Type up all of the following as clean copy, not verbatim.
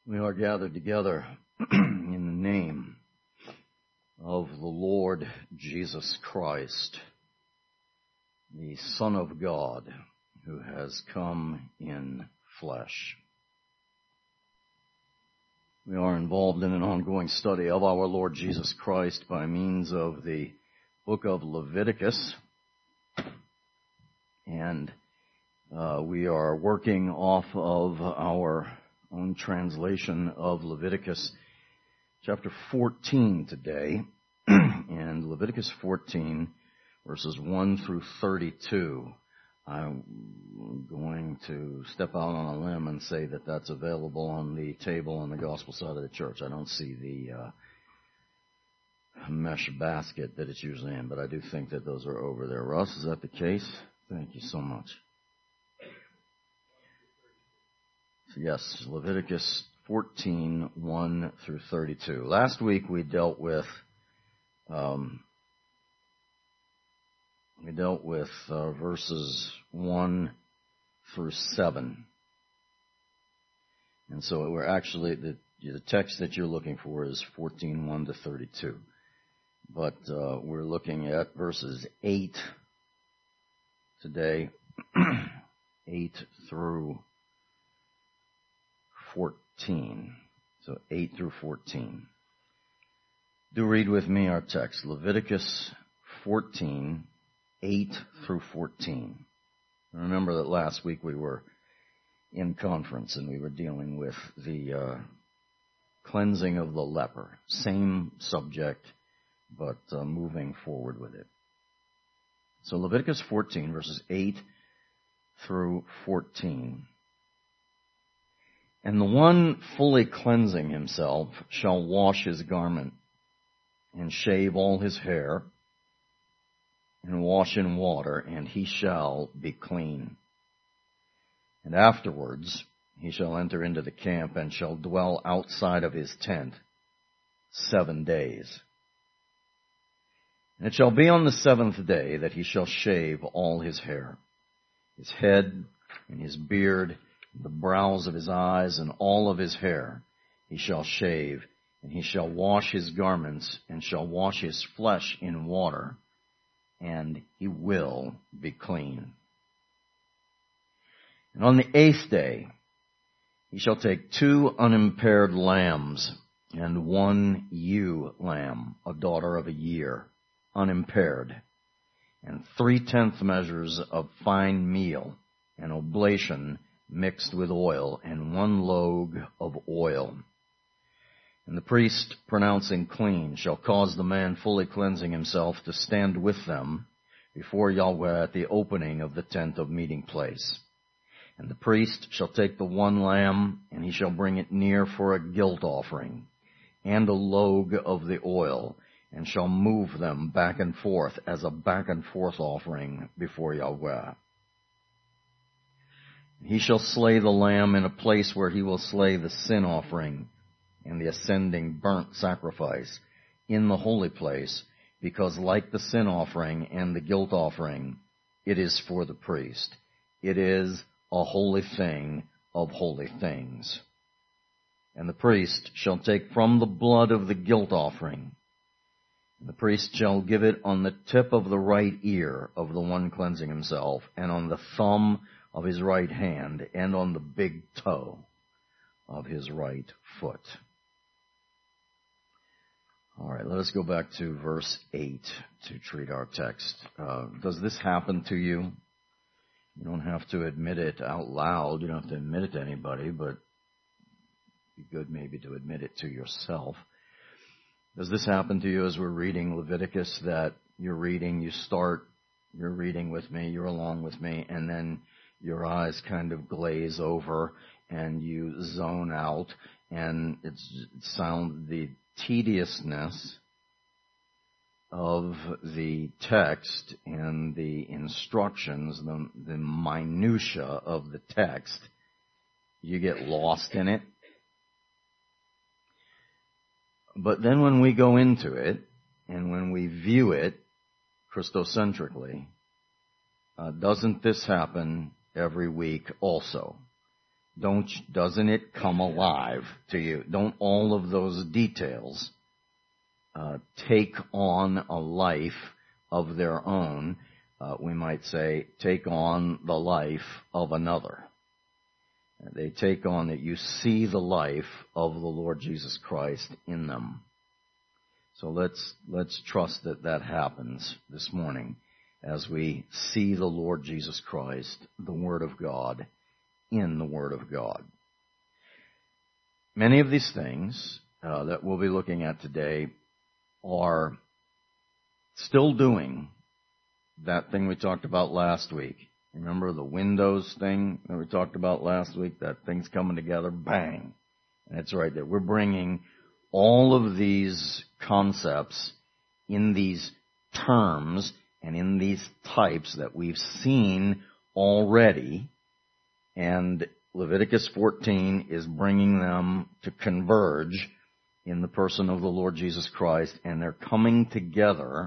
We are gathered together in the name of the Lord Jesus Christ, the Son of God, who has come in flesh. We are involved in an ongoing study of our Lord Jesus Christ by means of the book of Leviticus, and we are working off of our own translation of Leviticus chapter 14 today, and Leviticus 14 verses 1 through 32. I'm going to step out on a limb and say that that's available on the table on the gospel side of the church. I don't see the mesh basket that it's usually in, but I do think that those are over there. Russ, is that the case? Thank you so much. Yes, Leviticus 14, 1 through 32. Last week we dealt with verses 1 through 7. And so we're actually, the text that you're looking for is 14, 1 to 32. But we're looking at verses 8 today, 8 through 14. So 8 through 14. Do read with me our text. Leviticus 14, 8 through 14. Remember that last week we were in conference and we were dealing with the cleansing of the leper. Same subject, but moving forward with it. So Leviticus 14, verses 8 through 14. And the one fully cleansing himself shall wash his garment, and shave all his hair, and wash in water, and he shall be clean. And afterwards he shall enter into the camp, and shall dwell outside of his tent 7 days. And it shall be on the 7th day that he shall shave all his hair, his head, and his beard, the brows of his eyes, and all of his hair he shall shave, and he shall wash his garments, and shall wash his flesh in water, and he will be clean. And on the 8th day he shall take 2 unimpaired lambs, and 1 ewe lamb, a daughter of a year, unimpaired, and 3/10 measures of fine meal, an oblation mixed with oil, and 1 log of oil. And the priest, pronouncing clean, shall cause the man fully cleansing himself to stand with them before Yahweh at the opening of the tent of meeting place. And the priest shall take the 1 lamb, and he shall bring it near for a guilt offering, and a log of the oil, and shall move them back and forth as a back and forth offering before Yahweh. He shall slay the lamb in a place where he will slay the sin offering and the ascending burnt sacrifice in the holy place, because like the sin offering and the guilt offering, it is for the priest. It is a holy thing of holy things. And the priest shall take from the blood of the guilt offering, and the priest shall give it on the tip of the right ear of the one cleansing himself, and on the thumb of his right hand, and on the big toe of his right foot. All right, let us go back to verse 8 to treat our text. Does this happen to you? You don't have to admit it out loud. You don't have to admit it to anybody, but it'd be good maybe to admit it to yourself. Does this happen to you as we're reading Leviticus, that you're reading with me, you're along with me, and then your eyes kind of glaze over and you zone out, and the tediousness of the text and the instructions, the minutia of the text, you get lost in it. But then when we go into it, and when we view it Christocentrically, doesn't this happen every week also? doesn't it come alive to you? Don't all of those details take on a life of their own? We might say, take on the life of another. They take on that you see the life of the Lord Jesus Christ in them. So let's trust that that happens this morning as we see the Lord Jesus Christ, the Word of God, in the Word of God. Many of these things that we'll be looking at today are still doing that thing we talked about last week. Remember the Windows thing that we talked about last week? That thing's coming together, bang. And it's right there. We're bringing all of these concepts in these terms and in these types that we've seen already, and Leviticus 14 is bringing them to converge in the person of the Lord Jesus Christ, and they're coming together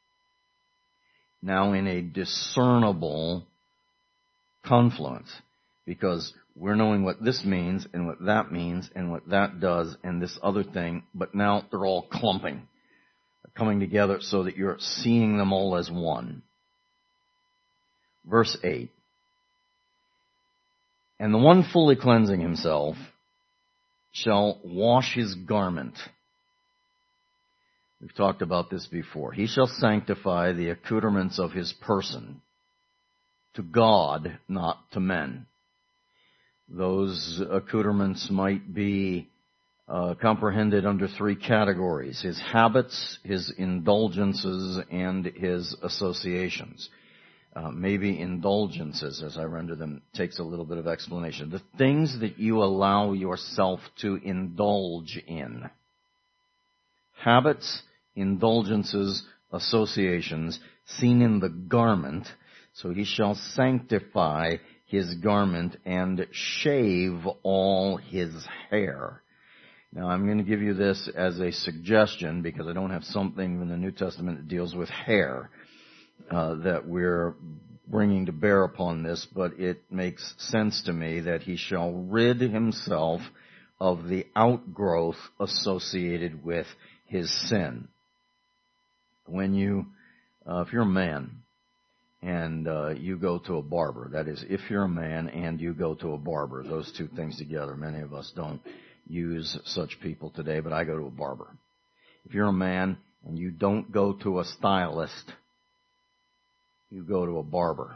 now in a discernible confluence, because we're knowing what this means and what that means and what that does and this other thing, but now they're all clumping, coming together so that you're seeing them all as one. Verse 8. And the one fully cleansing himself shall wash his garment. We've talked about this before. He shall sanctify the accoutrements of his person to God, not to men. Those accoutrements might be comprehended under three categories: his habits, his indulgences, and his associations. Maybe indulgences, as I render them, takes a little bit of explanation. The things that you allow yourself to indulge in. Habits, indulgences, associations, seen in the garment. So he shall sanctify his garment and shave all his hair. Now, I'm going to give you this as a suggestion because I don't have something in the New Testament that deals with hair that we're bringing to bear upon this, but it makes sense to me that he shall rid himself of the outgrowth associated with his sin. When if you're a man and you go to a barber, that is, if you're a man and you go to a barber, those two things together, many of us don't use such people today, but I go to a barber. If you're a man and you don't go to a stylist, you go to a barber,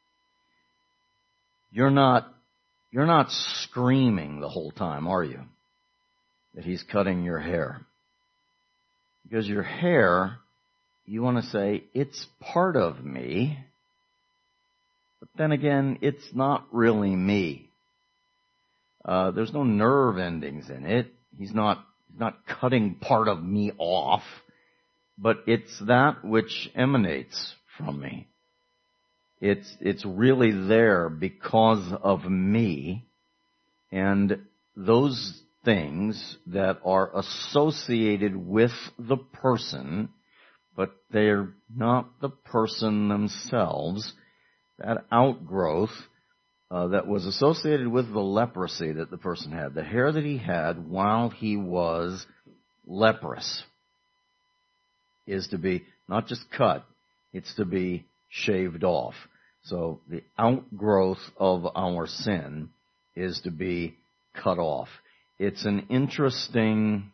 you're not screaming the whole time, are you, that he's cutting your hair? Because your hair, you want to say, it's part of me, but then again, it's not really me. There's no nerve endings in it. He's not cutting part of me off, but it's that which emanates from me. It's really there because of me, and those things that are associated with the person, but they're not the person themselves, that outgrowth that was associated with the leprosy that the person had, the hair that he had while he was leprous, is to be not just cut, it's to be shaved off. So the outgrowth of our sin is to be cut off. It's an interesting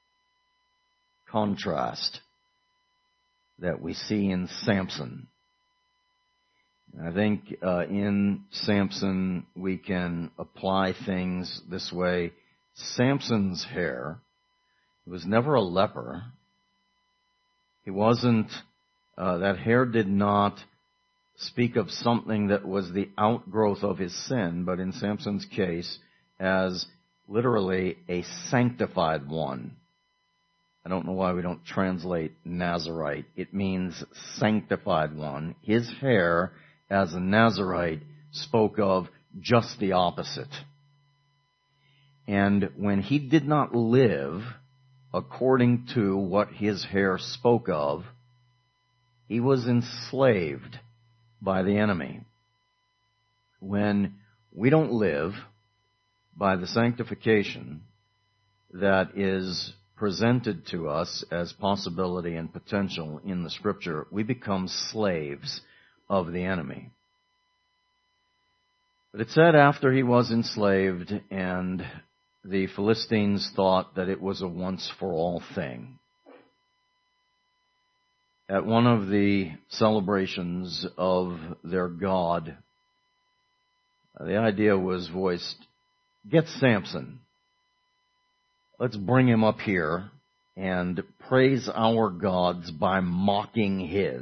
contrast that we see in Samson. I think in Samson we can apply things this way. Samson's hair, he was never a leper. He wasn't, that hair did not speak of something that was the outgrowth of his sin, but in Samson's case, as literally a sanctified one. I don't know why we don't translate Nazarite. It means sanctified one. His hair, as a Nazarite, spoke of just the opposite. And when he did not live according to what his hair spoke of, he was enslaved by the enemy. When we don't live by the sanctification that is presented to us as possibility and potential in the Scripture, we become slaves of the enemy. But it said after he was enslaved and the Philistines thought that it was a once-for-all thing. At one of the celebrations of their god, the idea was voiced, get Samson. Let's bring him up here and praise our gods by mocking him.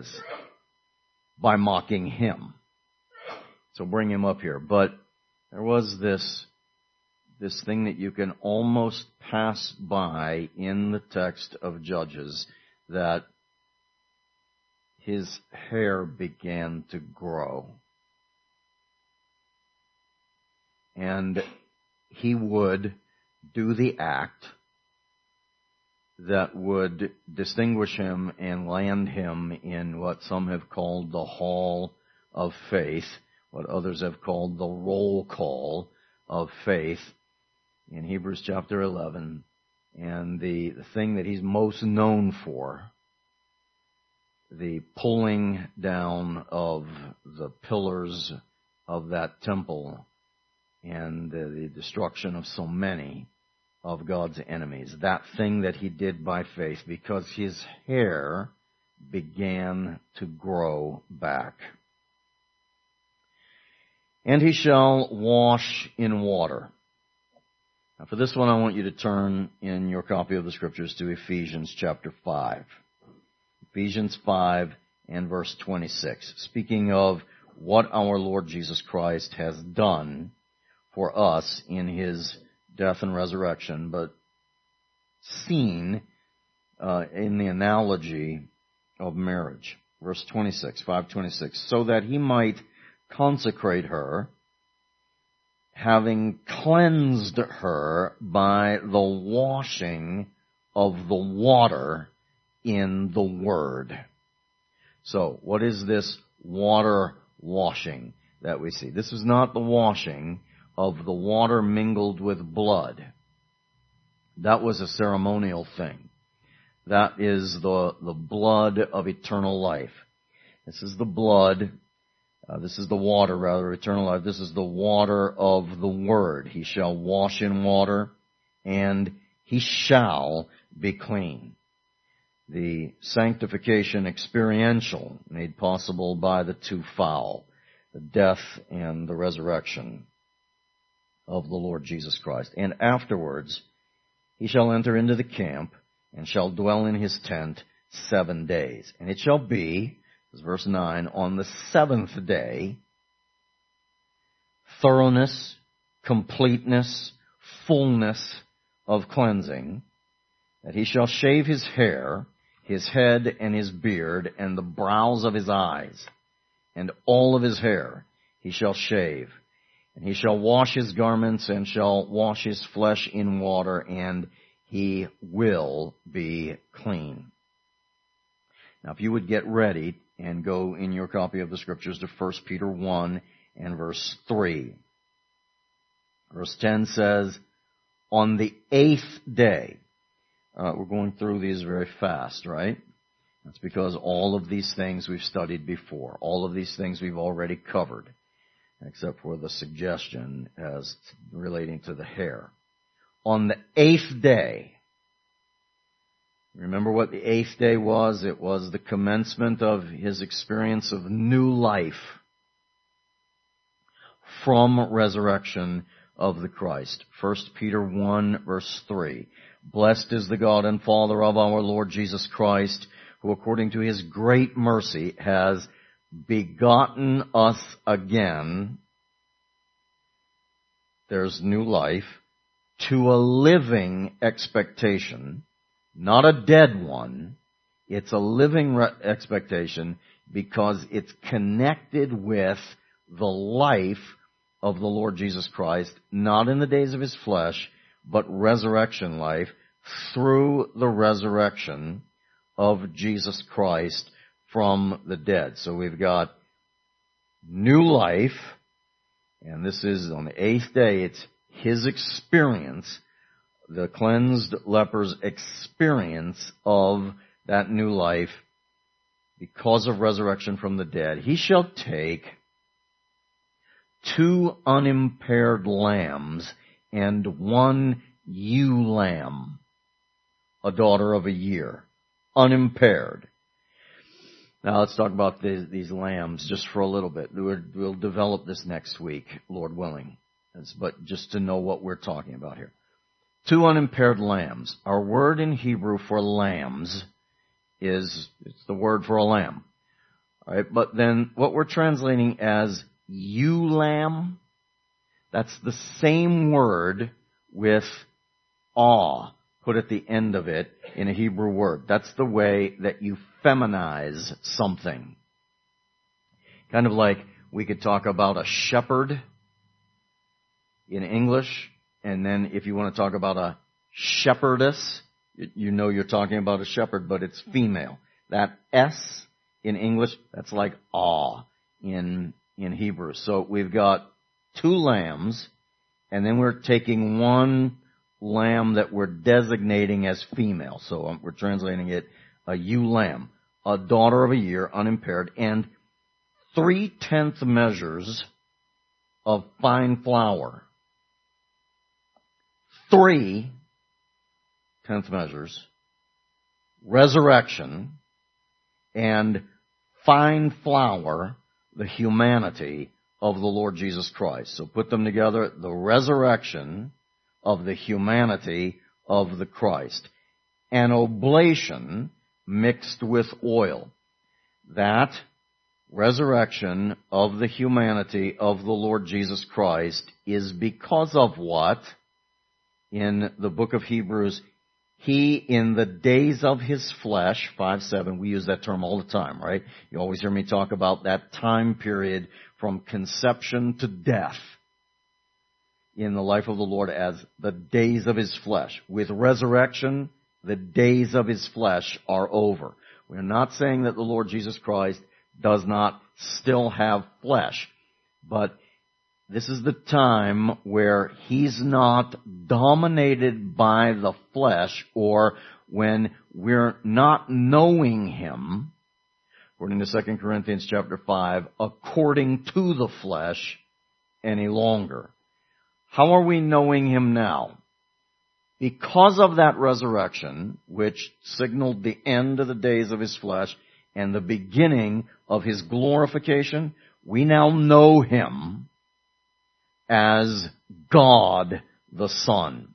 So bring him up here. But there was this thing that you can almost pass by in the text of Judges, that his hair began to grow. And he would do the act that would distinguish him and land him in what some have called the Hall of Faith, what others have called the roll call of faith in Hebrews chapter 11. And the thing that he's most known for, the pulling down of the pillars of that temple and the destruction of so many of God's enemies. That thing that he did by faith, because his hair began to grow back. And he shall wash in water. Now for this one, I want you to turn in your copy of the Scriptures to Ephesians chapter 5. Ephesians 5 and verse 26. Speaking of what our Lord Jesus Christ has done for us in his death and resurrection, but seen in the analogy of marriage. Verse 26, 5:26. So that he might consecrate her, having cleansed her by the washing of the water in the Word. So, what is this water washing that we see? This is not the washing of the water mingled with blood. That was a ceremonial thing. That is the blood of eternal life. This is the blood, this is the water, rather, eternal life. This is the water of the Word. He shall wash in water, and he shall be clean. The sanctification experiential made possible by the two fowl, the death and the resurrection of the Lord Jesus Christ. And afterwards, he shall enter into the camp and shall dwell in his tent 7 days. And it shall be, this is verse 9, on the seventh day, thoroughness, completeness, fullness of cleansing, that he shall shave his hair, his head and his beard, and the brows of his eyes, and all of his hair he shall shave. And he shall wash his garments, and shall wash his flesh in water, and he will be clean. Now, if you would get ready and go in your copy of the Scriptures to 1 Peter 1 and verse 3. Verse 10 says, on the 8th day. We're going through these very fast, right? That's because all of these things we've studied before. All of these things we've already covered, except for the suggestion as relating to the hair. On the 8th day, remember what the 8th day was? It was the commencement of his experience of new life from resurrection of the Christ. 1 Peter 1 verse 3. Blessed is the God and Father of our Lord Jesus Christ, who according to his great mercy has begotten us again. There's new life, to a living expectation, not a dead one. It's a living expectation because it's connected with the life of the Lord Jesus Christ, not in the days of his flesh, but resurrection life through the resurrection of Jesus Christ from the dead. So we've got new life, and this is on the 8th day, it's his experience, the cleansed leper's experience of that new life because of resurrection from the dead, he shall take 2 unimpaired lambs and 1 ewe lamb, a daughter of a year, unimpaired. Now let's talk about these lambs just for a little bit. We'll develop this next week, Lord willing. But just to know what we're talking about here. 2 unimpaired lambs. Our word in Hebrew for lambs it's the word for a lamb. All right, but then what we're translating as ewe lamb, that's the same word with aw put at the end of it in a Hebrew word. That's the way that you feminize something. Kind of like we could talk about a shepherd in English, and then if you want to talk about a shepherdess, you know you're talking about a shepherd, but it's female. That S in English, that's like aw in Hebrew. So we've got 2 lambs, and then we're taking 1 lamb that we're designating as female. So we're translating it a ewe lamb, a daughter of a year, unimpaired, and 3/10 measures of fine flour. 3/10 measures, resurrection, and fine flour, the humanity of the Lord Jesus Christ. So put them together, the resurrection of the humanity of the Christ. An oblation mixed with oil. That resurrection of the humanity of the Lord Jesus Christ is because of what? In the book of Hebrews, he in the days of his flesh, 5:7, we use that term all the time, right? You always hear me talk about that time period from conception to death in the life of the Lord as the days of his flesh. With resurrection, the days of his flesh are over. We're not saying that the Lord Jesus Christ does not still have flesh, but this is the time where he's not dominated by the flesh, or when we're not knowing him, according to 2 Corinthians chapter 5, according to the flesh any longer. How are we knowing him now? Because of that resurrection, which signaled the end of the days of his flesh and the beginning of his glorification, we now know him as God the Son.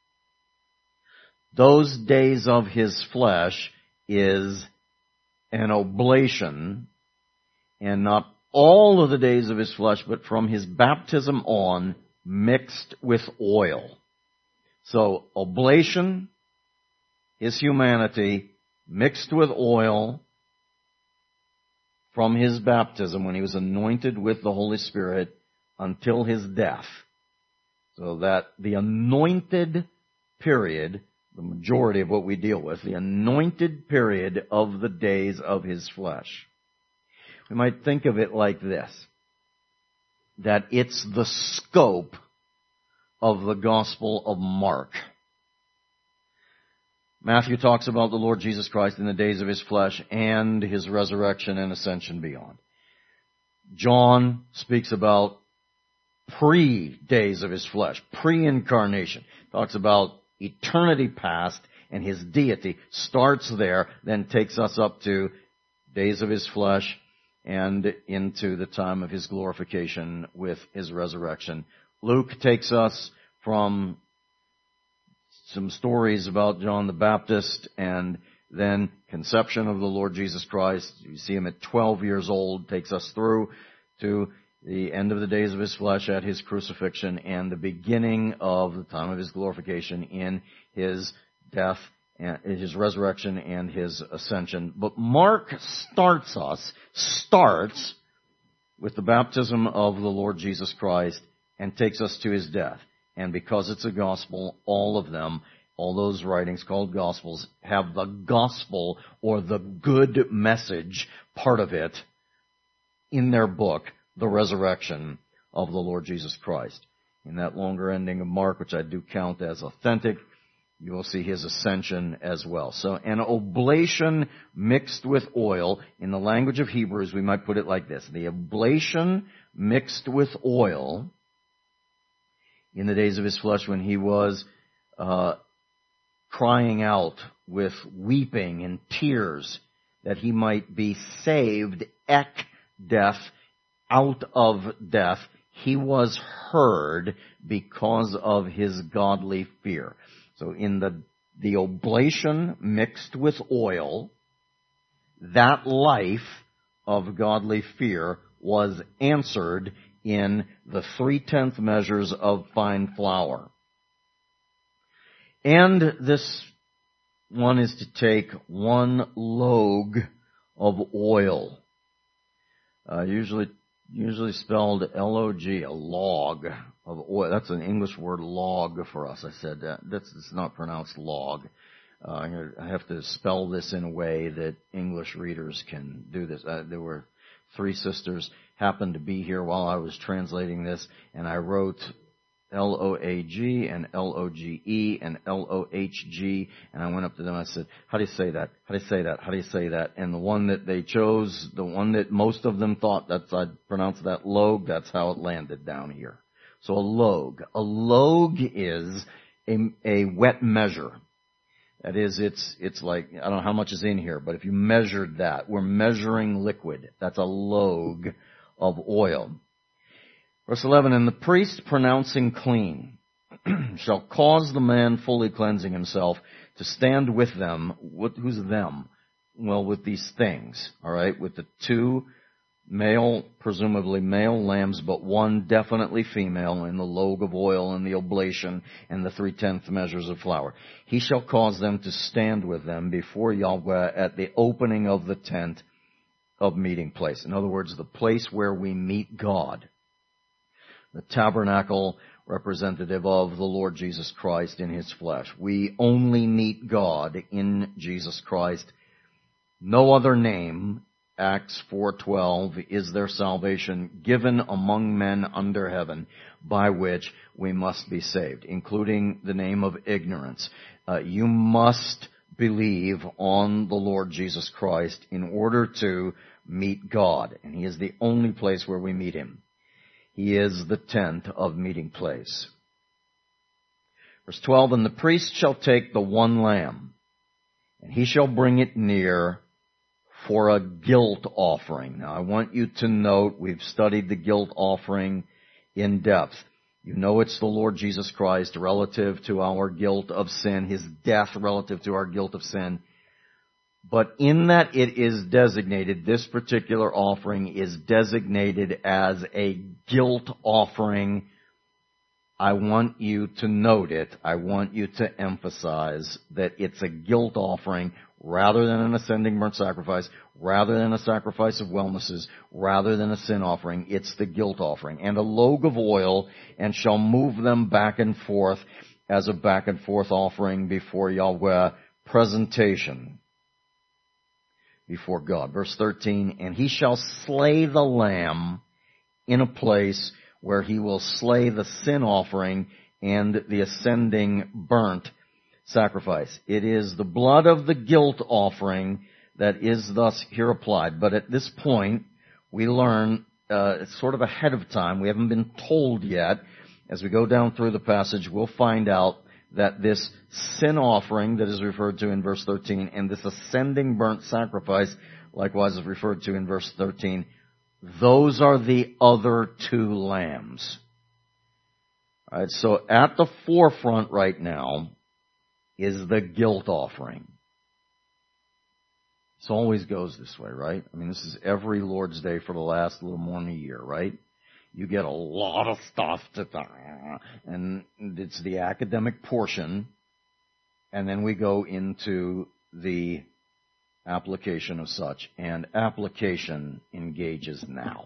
Those days of his flesh is an oblation, and not all of the days of his flesh, but from his baptism on, mixed with oil. So, oblation, his humanity, mixed with oil from his baptism when he was anointed with the Holy Spirit until his death. So that the anointed period, the majority of what we deal with, the anointed period of the days of his flesh. We might think of it like this, that it's the scope of the Gospel of Mark. Matthew talks about the Lord Jesus Christ in the days of his flesh and his resurrection and ascension beyond. John speaks about pre-days of his flesh, pre-incarnation. Talks about eternity past, and his deity starts there, then takes us up to days of his flesh and into the time of his glorification with his resurrection. Luke takes us from some stories about John the Baptist and then conception of the Lord Jesus Christ. You see him at 12 years old, takes us through to the end of the days of his flesh at his crucifixion and the beginning of the time of his glorification in his death, and his resurrection and his ascension. But Mark starts with the baptism of the Lord Jesus Christ and takes us to his death. And because it's a gospel, all of them, all those writings called gospels, have the gospel or the good message part of it in their book, the resurrection of the Lord Jesus Christ. in that longer ending of Mark, which I do count as authentic, you will see his ascension as well. So an oblation mixed with oil, in the language of Hebrews, we might put it like this. The oblation mixed with oil in the days of his flesh when he was crying out with weeping and tears that he might be saved, death, out of death. He was heard because of his godly fear. So in the oblation mixed with oil, that life of godly fear was answered in the 3/10 measures of fine flour. And this one is to take 1 log of oil, usually spelled L-O-G, a log of oil. That's an English word, log, for us. I said that's not pronounced log. I have to spell this in a way that English readers can do this. There were 3 sisters happened to be here while I was translating this, and I wrote L-O-A-G and L-O-G-E and L-O-H-G, and I went up to them and I said, how do you say that? How do you say that? How do you say that? And the one that they chose, the one that most of them thought I'd pronounce that log, that's how it landed down here. So a log. A log is a wet measure. That is, it's like, I don't know how much is in here, but if you measured that, we're measuring liquid. That's a log of oil. Verse 11, and the priest pronouncing clean shall cause the man fully cleansing himself to stand with them. Who's them? Well, with these things, all right, with the 2 male, presumably male lambs, but 1 definitely female in the log of oil and the oblation and the 3/10 measures of flour. He shall cause them to stand with them before Yahweh at the opening of the tent of meeting place. In other words, the place where we meet God. The tabernacle representative of the Lord Jesus Christ in his flesh. We only meet God in Jesus Christ. No other name, Acts 4:12, is there salvation given among men under heaven by which we must be saved, including the name of ignorance. You must believe on the Lord Jesus Christ in order to meet God, and he is the only place where we meet him. He is the tent of meeting place. Verse 12, and the priest shall take the 1 lamb, and he shall bring it near for a guilt offering. Now I want you to note, we've studied the guilt offering in depth. You know it's the Lord Jesus Christ relative to our guilt of sin, his death relative to our guilt of sin. But in that it is designated, this particular offering is designated as a guilt offering. I want you to note it. I want you to emphasize that it's a guilt offering rather than an ascending burnt sacrifice, rather than a sacrifice of wellnesses, rather than a sin offering. It's the guilt offering. And a log of oil, and shall move them back and forth as a back and forth offering before Yahweh, presentation before God. Verse 13, and he shall slay the lamb in a place where he will slay the sin offering and the ascending burnt sacrifice. It is the blood of the guilt offering that is thus here applied. But at this point, we learn, it's sort of ahead of time. We haven't been told yet. As we go down through the passage, we'll find out that this sin offering that is referred to in verse 13 and this ascending burnt sacrifice likewise is referred to in verse 13, those are the other 2 lambs. All right, so at the forefront right now is the guilt offering. This always goes this way, right? I mean, this is every Lord's Day for the last little more than a year, right? You get a lot of stuff and it's the academic portion, and then we go into the application of such, and application engages now.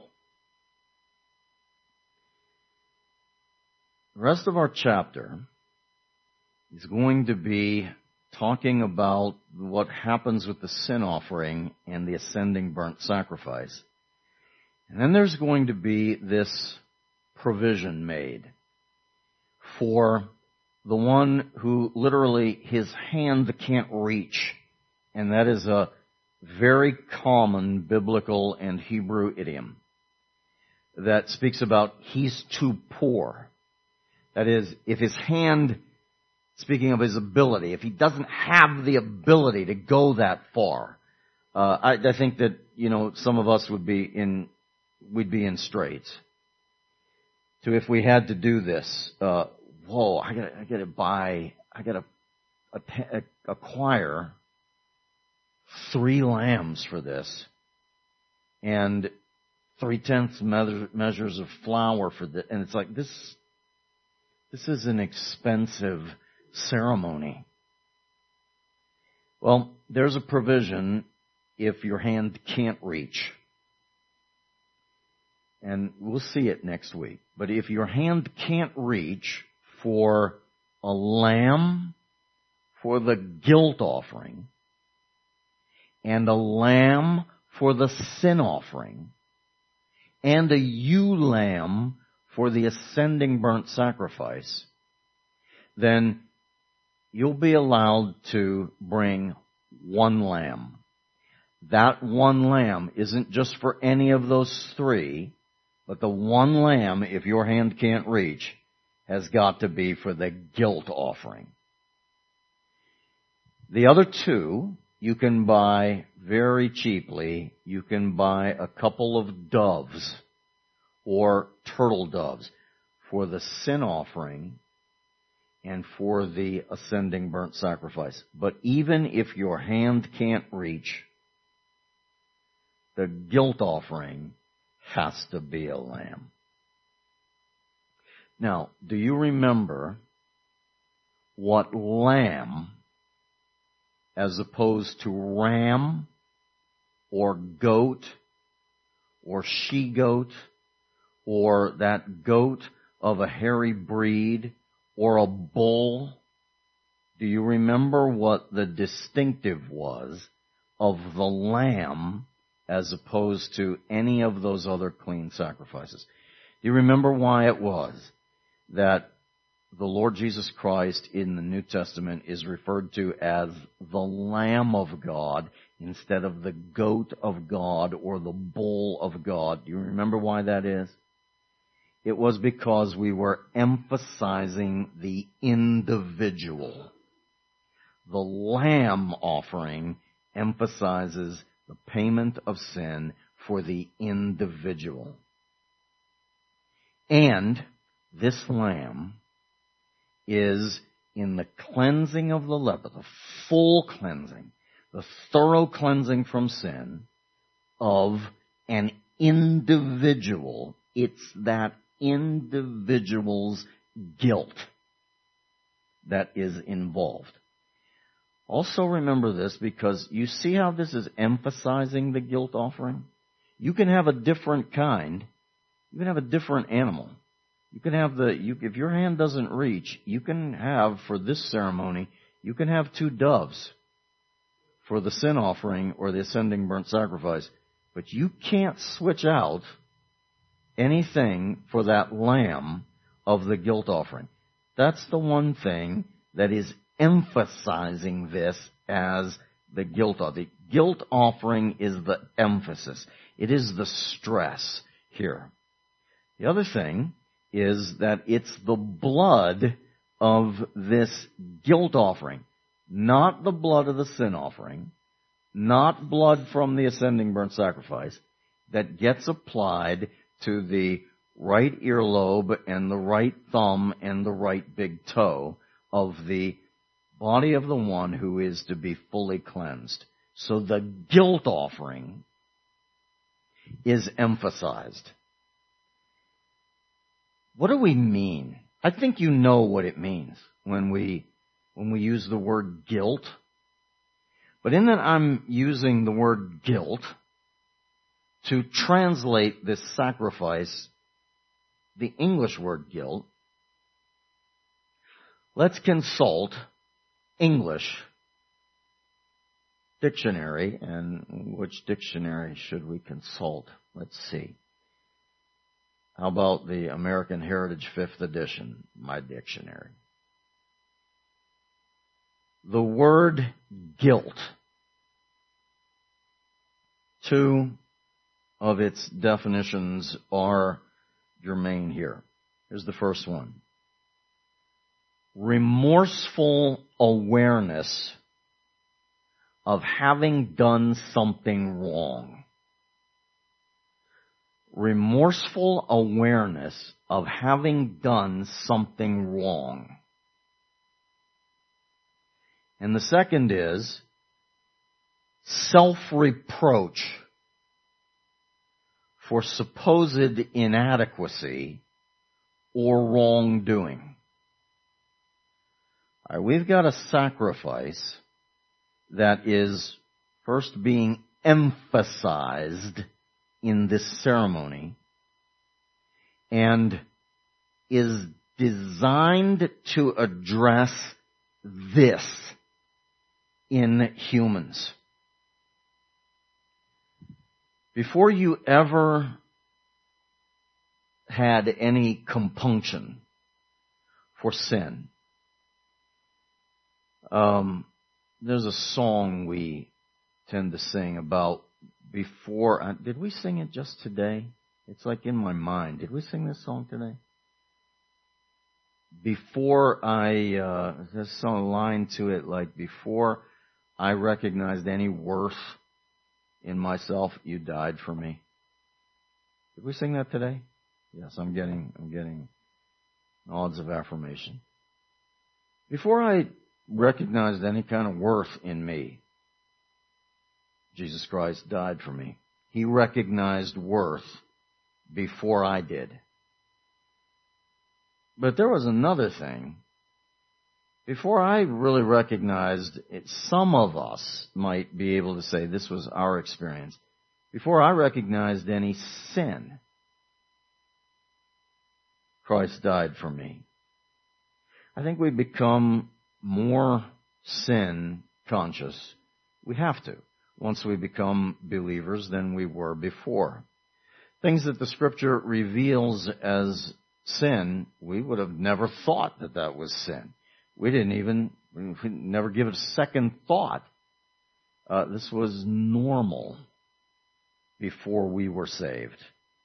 The rest of our chapter is going to be talking about what happens with the sin offering and the ascending burnt sacrifice. And then there's going to be this provision made. for the one who literally his hand can't reach. And that is a very common biblical and Hebrew idiom that speaks about he's too poor. That is, if his hand, speaking of his ability, if he doesn't have the ability to go that far, I think that, some of us we'd be in straits. So if we had to do this, I gotta acquire 3 lambs for this, and 3/10 measures of flour for this, and it's like this is an expensive ceremony. Well, there's a provision if your hand can't reach. And we'll see it next week. But if your hand can't reach for a lamb for the guilt offering and a lamb for the sin offering and a ewe lamb for the ascending burnt sacrifice, then you'll be allowed to bring 1 lamb. That 1 lamb isn't just for any of those 3, but the 1 lamb, if your hand can't reach, has got to be for the guilt offering. The other 2 you can buy very cheaply. You can buy a couple of doves or turtle doves for the sin offering and for the ascending burnt sacrifice. But even if your hand can't reach, the guilt offering has to be a lamb. Now, do you remember what lamb, as opposed to ram or goat or she-goat or that goat of a hairy breed or a bull, do you remember what the distinctive was of the lamb as opposed to any of those other clean sacrifices? Do you remember why it was that the Lord Jesus Christ in the New Testament is referred to as the Lamb of God instead of the goat of God or the bull of God? Do you remember why that is? It was because we were emphasizing the individual. The lamb offering emphasizes the payment of sin for the individual. And this lamb is in the cleansing of the leper, the full cleansing, the thorough cleansing from sin of an individual. It's that individual's guilt that is involved. Also remember this, because you see how this is emphasizing the guilt offering? You can have a different kind. You can have a different animal. You can have if your hand doesn't reach, you can have, for this ceremony, you can have 2 doves for the sin offering or the ascending burnt sacrifice. But you can't switch out anything for that lamb of the guilt offering. That's the one thing that is emphasizing this as the guilt offering. The guilt offering is the emphasis. It is the stress here. The other thing is that it's the blood of this guilt offering, not the blood of the sin offering, not blood from the ascending burnt sacrifice, that gets applied to the right earlobe and the right thumb and the right big toe of the body of the one who is to be fully cleansed. So the guilt offering is emphasized. What do we mean? I think you know what it means when we use the word guilt. But in that I'm using the word guilt to translate this sacrifice, the English word guilt, let's consult English dictionary. And which dictionary should we consult? Let's see. How about the American Heritage 5th edition, my dictionary? The word guilt. Two of its definitions are germane here. Here's the first one. Remorseful awareness of having done something wrong. Remorseful awareness of having done something wrong. And the second is self-reproach for supposed inadequacy or wrongdoing. All right, we've got a sacrifice that is first being emphasized in this ceremony and is designed to address this in humans. Before you ever had any compunction for sin, there's a song we tend to sing about before. Did we sing it just today? It's like in my mind. Did we sing this song today? Before there's some line to it like, before I recognized any worth in myself, you died for me. Did we sing that today? Yes, I'm getting nods of affirmation. Before I recognized any kind of worth in me, Jesus Christ died for me. He recognized worth before I did. But there was another thing. Before I really recognized it, some of us might be able to say this was our experience. Before I recognized any sin, Christ died for me. I think we become more sin conscious. We have to, once we become believers, than we were before. Things that the Scripture reveals as sin, we would have never thought that that was sin. We never give it a second thought. This was normal before we were saved.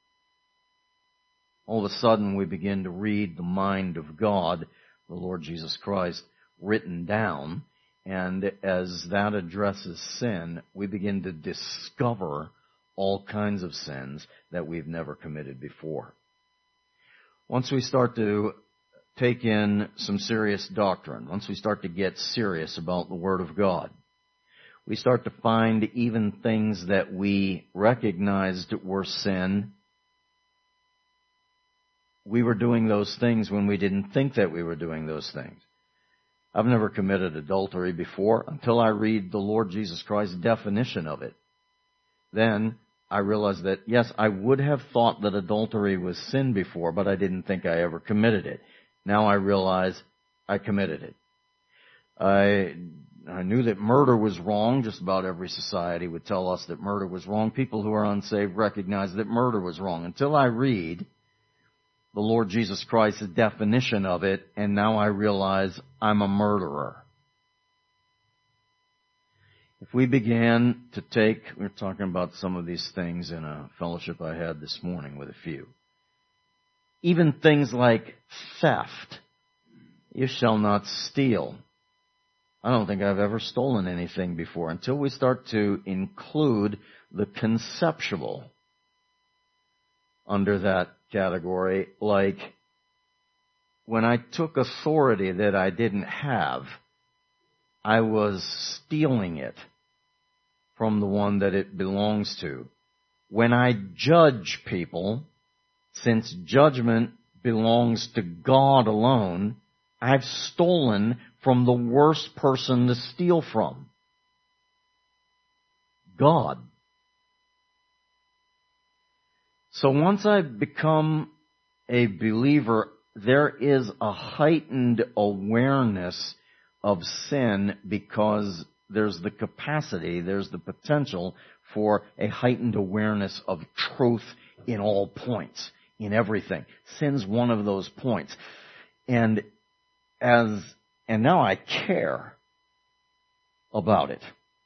All of a sudden we begin to read the mind of God, the Lord Jesus Christ, written down, and as that addresses sin, we begin to discover all kinds of sins that we've never committed before. Once we start to take in some serious doctrine, once we start to get serious about the Word of God, we start to find even things that we recognized were sin. We were doing those things when we didn't think that we were doing those things. I've never committed adultery before until I read the Lord Jesus Christ's definition of it. Then I realized that, yes, I would have thought that adultery was sin before, but I didn't think I ever committed it. Now I realize I committed it. I knew that murder was wrong. Just about every society would tell us that murder was wrong. People who are unsaved recognize that murder was wrong. Until I read the Lord Jesus Christ's definition of it, and now I realize I'm a murderer. If we began to take, we were talking about some of these things in a fellowship I had this morning with a few. Even things like theft. You shall not steal. I don't think I've ever stolen anything before until we start to include the conceptual under that category. Like when I took authority that I didn't have, I was stealing it from the one that it belongs to. When I judge people, since judgment belongs to God alone, I've stolen from the worst person to steal from. God. So once I become a believer, there is a heightened awareness of sin because there's the capacity, there's the potential for a heightened awareness of truth in all points, in everything. Sin's one of those points. And now I care about it.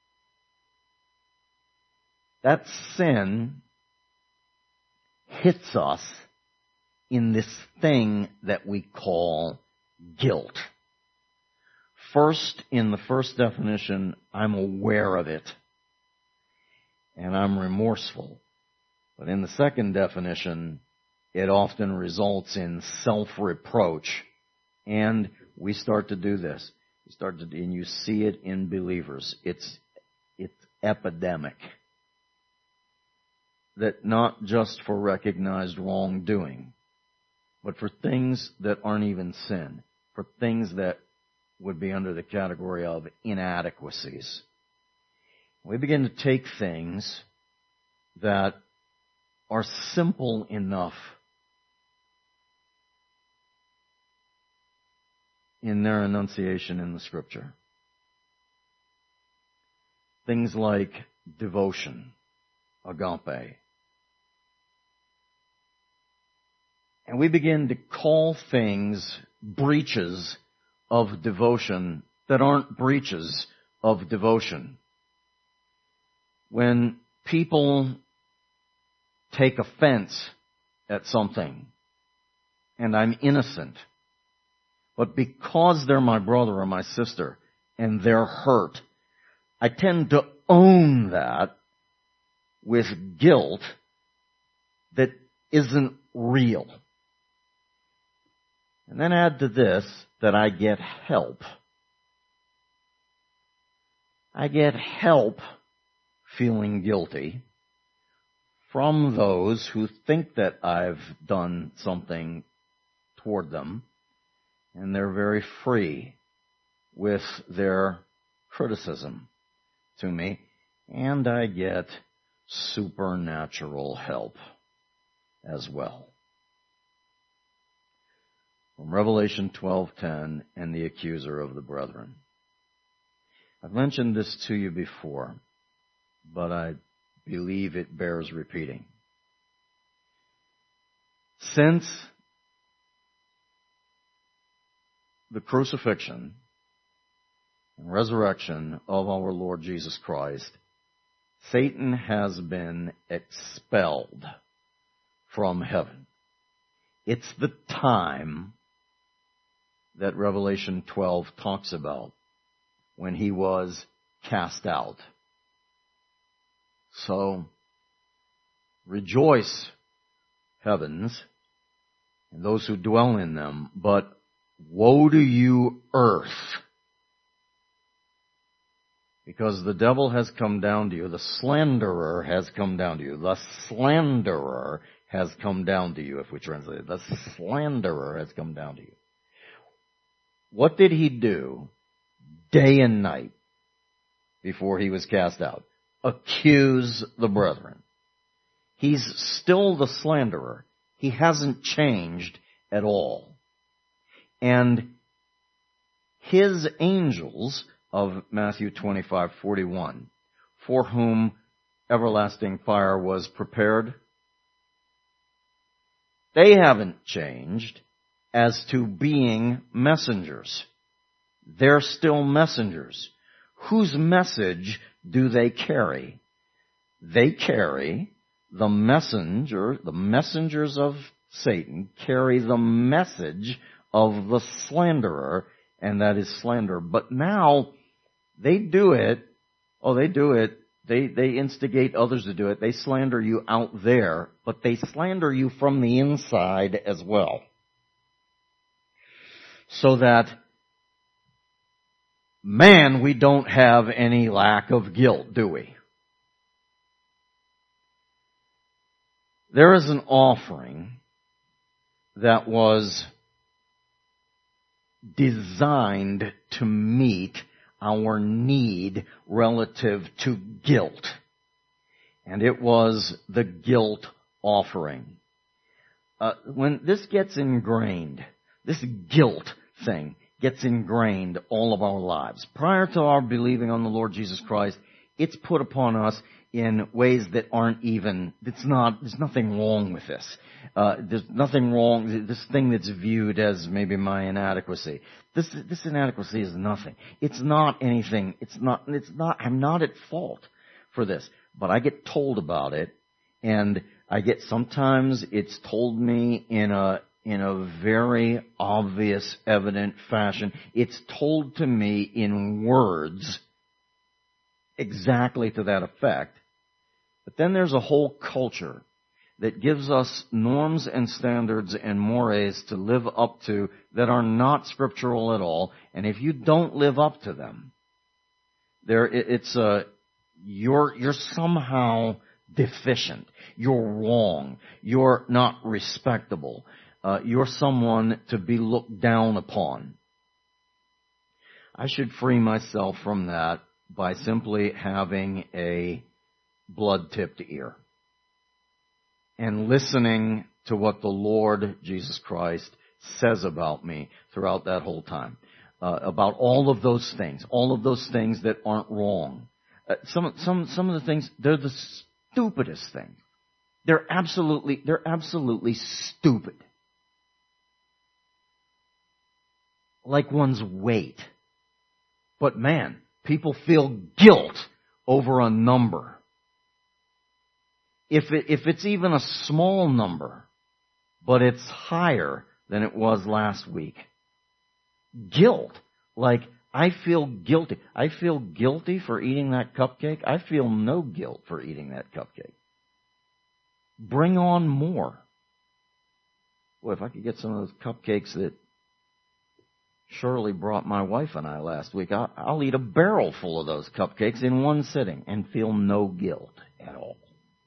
That sin hits us in this thing that we call guilt. First, in the first definition, I'm aware of it, and I'm remorseful. But in the second definition, it often results in self-reproach, and we start to do this. And you see it in believers. It's epidemic. That not just for recognized wrongdoing, but for things that aren't even sin, for things that would be under the category of inadequacies. We begin to take things that are simple enough in their enunciation in the Scripture. Things like devotion, agape. And we begin to call things breaches of devotion that aren't breaches of devotion. When people take offense at something, and I'm innocent, but because they're my brother or my sister, and they're hurt, I tend to own that with guilt that isn't real. And then add to this that I get help. I get help feeling guilty from those who think that I've done something toward them, and they're very free with their criticism to me, and I get supernatural help as well. From Revelation 12:10 and the accuser of the brethren. I've mentioned this to you before, but I believe it bears repeating. Since the crucifixion and resurrection of our Lord Jesus Christ, Satan has been expelled from heaven. It's the time that Revelation 12 talks about when he was cast out. So, rejoice, heavens, and those who dwell in them, but woe to you, earth, because the devil has come down to you, the slanderer has come down to you, the slanderer has come down to you, if we translate it. The slanderer has come down to you. What did he do day and night before he was cast out? Accuse the brethren. He's still the slanderer. He hasn't changed at all. And his angels of Matthew 25:41, for whom everlasting fire was prepared, they haven't changed as to being messengers. They're still messengers. Whose message do they carry? They carry the messengers of Satan carry the message of the slanderer, and that is slander. But now, they do it. They instigate others to do it. They slander you out there, but they slander you from the inside as well. So that, man, we don't have any lack of guilt, do we? There is an offering that was designed to meet our need relative to guilt. And it was the guilt offering. When this gets ingrained, this guilt thing gets ingrained all of our lives. Prior to our believing on the Lord Jesus Christ, it's put upon us. in ways that aren't even, there's nothing wrong with this. There's nothing wrong, this thing that's viewed as maybe my inadequacy. This inadequacy is nothing. It's not anything, I'm not at fault for this. But I get told about it, and sometimes it's told me in a very obvious, evident fashion. It's told to me in words exactly to that effect. But then there's a whole culture that gives us norms and standards and mores to live up to that are not scriptural at all. And if you don't live up to them, you're somehow deficient. You're wrong. You're not respectable. You're someone to be looked down upon. I should free myself from that by simply having a blood-tipped ear and listening to what the Lord Jesus Christ says about me throughout that whole time. About all of those things that aren't wrong. Some of the things, they're the stupidest things. They're absolutely stupid. Like one's weight. But man, people feel guilt over a number. If it's even a small number, but it's higher than it was last week. Guilt. Like, I feel guilty. I feel guilty for eating that cupcake. I feel no guilt for eating that cupcake. Bring on more. Boy, if I could get some of those cupcakes that Shirley brought my wife and I last week, I'll eat a barrel full of those cupcakes in one sitting and feel no guilt at all.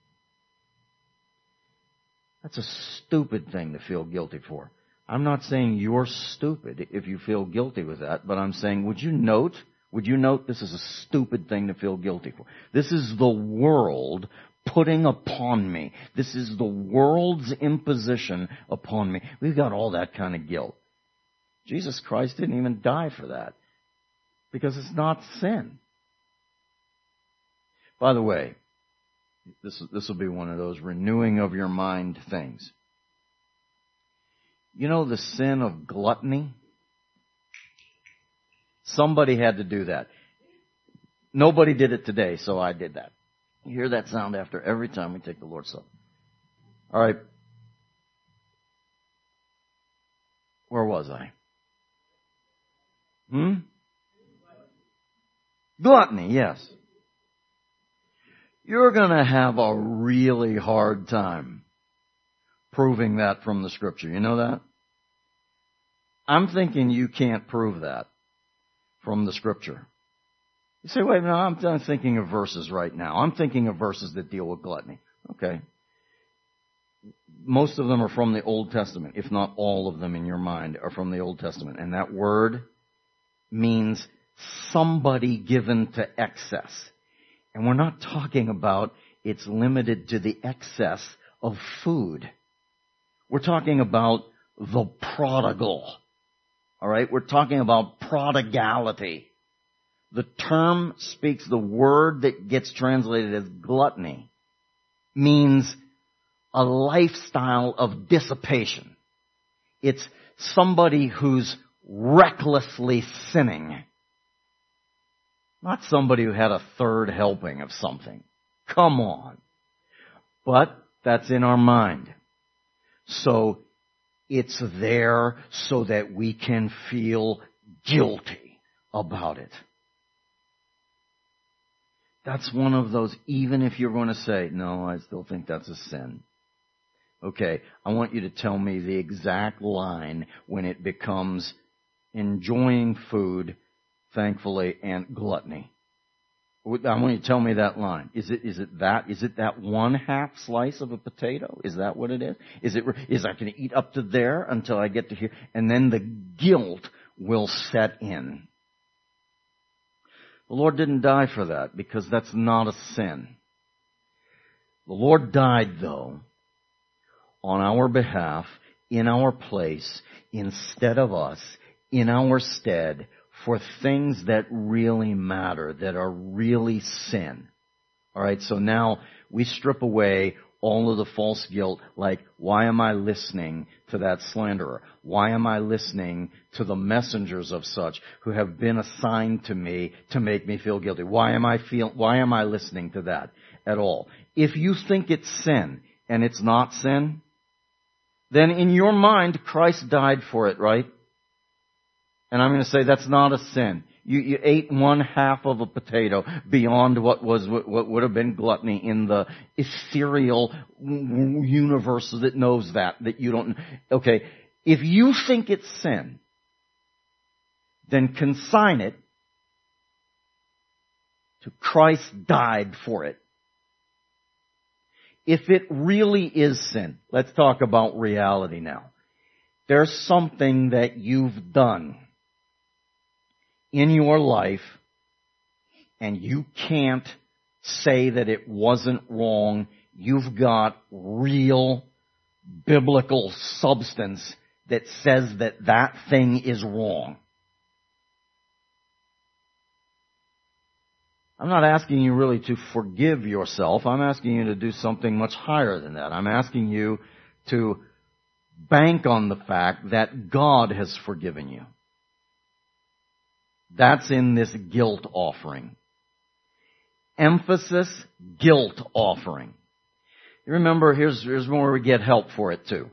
That's a stupid thing to feel guilty for. I'm not saying you're stupid if you feel guilty with that, but I'm saying, would you note this is a stupid thing to feel guilty for? This is the world putting upon me. This is the world's imposition upon me. We've got all that kind of guilt. Jesus Christ didn't even die for that because it's not sin. By the way, this will be one of those renewing of your mind things. You know the sin of gluttony? Somebody had to do that. Nobody did it today, so I did that. You hear that sound after every time we take the Lord's Supper. All right. Where was I? Gluttony, yes. You're going to have a really hard time proving that from the Scripture. You know that? I'm thinking you can't prove that from the Scripture. You say, wait, no, I'm thinking of verses right now. I'm thinking of verses that deal with gluttony. Okay. Most of them are from the Old Testament, if not all of them in your mind are from the Old Testament. And that word means somebody given to excess. And we're not talking about it's limited to the excess of food. We're talking about the prodigal. All right? We're talking about prodigality. The term speaks, the word that gets translated as gluttony means a lifestyle of dissipation. It's somebody who's recklessly sinning. Not somebody who had a third helping of something. Come on. But that's in our mind. So it's there so that we can feel guilty about it. That's one of those, even if you're going to say, no, I still think that's a sin. Okay, I want you to tell me the exact line when it becomes enjoying food, thankfully, and gluttony. I want you to tell me that line. Is it that 1/2 slice of a potato? Is that what it is? Is I going to eat up to there until I get to here? And then the guilt will set in. The Lord didn't die for that because that's not a sin. The Lord died, though, on our behalf, in our place, instead of us, in our stead, for things that really matter, that are really sin. Alright, so now we strip away all of the false guilt, like, why am I listening to that slanderer? Why am I listening to the messengers of such who have been assigned to me to make me feel guilty? Why am I listening to that at all? If you think it's sin and it's not sin, then in your mind, Christ died for it, right? And I'm going to say that's not a sin. You ate 1/2 of a potato beyond what would have been gluttony in the ethereal universe that knows that you don't. Okay, if you think it's sin, then consign it to Christ died for it. If it really is sin, let's talk about reality now. There's something that you've done in your life, and you can't say that it wasn't wrong. You've got real biblical substance that says that that thing is wrong. I'm not asking you really to forgive yourself. I'm asking you to do something much higher than that. I'm asking you to bank on the fact that God has forgiven you. That's in this guilt offering. Emphasis, guilt offering. You remember, here's where we get help for it too.